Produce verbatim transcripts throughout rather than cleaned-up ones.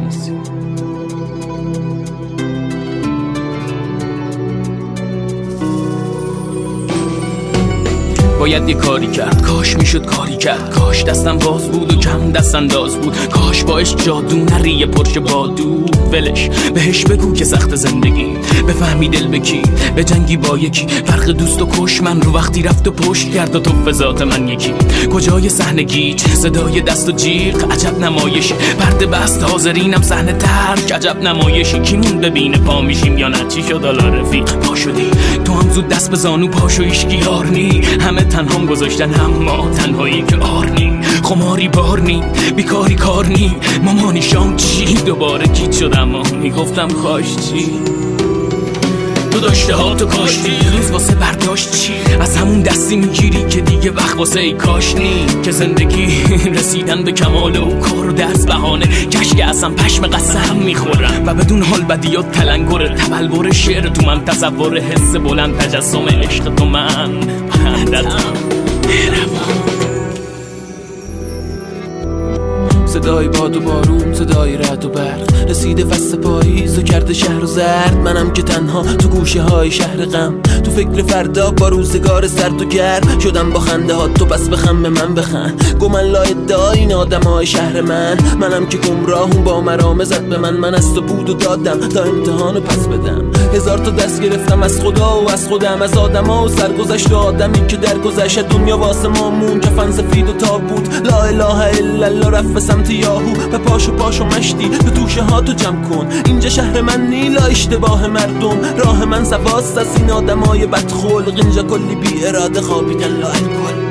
نیستی. باید یه کاری کرد، کاش میشد کاری کرد، کاش دستم باز بود و کم دست انداز بود، کاش باش جادو نریه پرش بادو ولش بهش بگو که سخت زندگی، بفهمی دل بکی به جنگی با یکی، فرق دوست و کش من رو وقتی رفت و پشت کرد و تو فضات من یکی، کجای صحنه گیج صدای دست و جیغ عجب نمایشی، پرده بست حاضرینم صحنه ترک عجب نمایشی، کیمون ببینه پا میشیم یا نه چی شد حالا رفیق پا شدی تو هم زود دست به زانو پاشو ایشکی یارنی، همه تنهام گذاشتن اما تنهایی که آرنی، خماری بارنی بیکاری کارنی، مامانی شام چی دوباره گیت شد اما میگفتم کاش چی، تو داشته ها تو کاشتی روز واسه برداشت چی، از همون دستی میگیری که دیگه وقت واسه ای کاش نی، که زندگی رسیدن به کمال و کار و درس بهانه، کشک اصلا پشم قسم میخورم و بدون حال بدیات تلنگره، تبلور شعر تو من تصور حس بلند تجسم عشق تو من بندتم صدای باد و بارون صدای رعد و برق، رسیده فصل پاییز و کرده شهر و زرد، منم که تنها تو گوشه های شهر غم، تو فکر فردا با روزگار سرد و گرم، شدم با خنده ها تو بس بخم به من بخن، گمن لای ادعای این آدم های شهر من، منم که گمراهون با مرامه زد به من، من از تو بود و دادم تا امتحانو پس بدم، هزار تا دست گرفتم از خدا و از خودم، از آدم ها و سرگذشت و آدمی که در گذشت دنیا واسه ما مون کفن سفید و تابوت، لا اله الا الله رفت سمت یاهو، به پاشو پاشو مشتی به توشه ها تو جمع کن، اینجا شهر من نیلا اشتباه مردم، راه من سواست از این آدمای بدخلق، اینجا کلی بی اراده خوابیدن لا الکل.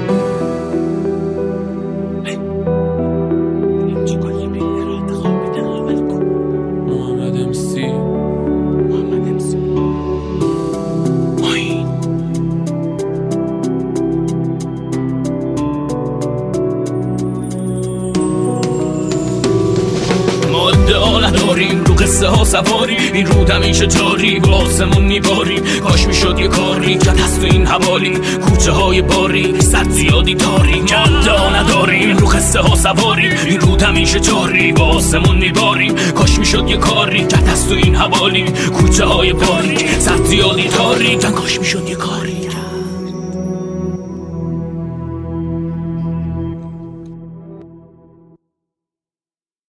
نداریم رو قصه ها سواری، این رود همیشه جاری با آسمون میباریم، کاش میشد یه کاری کرد هست تو این حوالی، کوچه های باری سرد زیادی داریم، مدعا نداریم رو قصه ها سواری، این رود همیشه جاری با آسمون میباریم، کاش میشد یه کاری کرد هست تو این حوالی، کوچه های باری سرد زیادی داریم، کاش میشد یه کاری